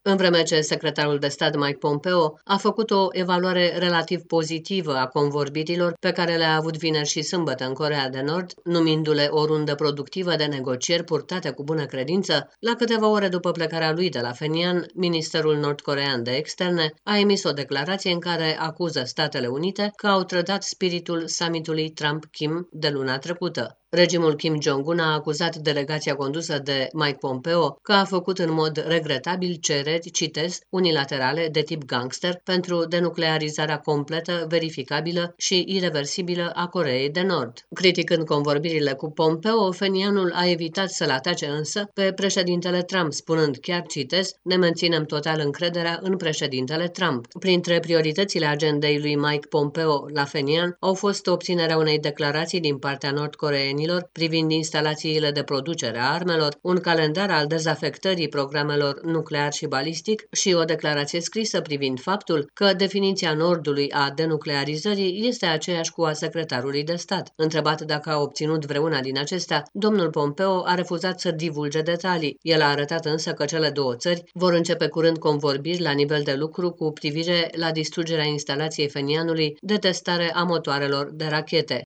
În vreme ce secretarul de stat Mike Pompeo a făcut o evaluare relativ pozitivă a convorbirilor pe care le-a avut vineri și sâmbătă în Coreea de Nord, numindu-le o rundă productivă de negocieri purtate cu bună credință, la câteva ore după plecarea lui de la Phenian, ministerul nord-coreean de externe a emis o declarație în care acuză Statele Unite că au trădat spiritul summitului Trump-Kim de luna trecută. Regimul Kim Jong-un a acuzat delegația condusă de Mike Pompeo că a făcut în mod regretabil cereri, citez, unilaterale de tip gangster pentru denuclearizarea completă, verificabilă și ireversibilă a Coreei de Nord. Criticând convorbirile cu Pompeo, Phenianul a evitat să-l atace însă pe președintele Trump, spunând chiar, citez, ne menținem total încrederea în președintele Trump. Printre prioritățile agendei lui Mike Pompeo la Phenian au fost obținerea unei declarații din partea nord-coreenilor privind instalațiile de producere a armelor, un calendar al dezafectării programelor nuclear și balistic și o declarație scrisă privind faptul că definiția Nordului a denuclearizării este aceeași cu a secretarului de stat. Întrebat dacă a obținut vreuna din acestea, domnul Pompeo a refuzat să divulge detalii. El a arătat însă că cele două țări vor începe curând convorbiri la nivel de lucru cu privire la distrugerea instalației Phenianului de testare a motoarelor de rachete.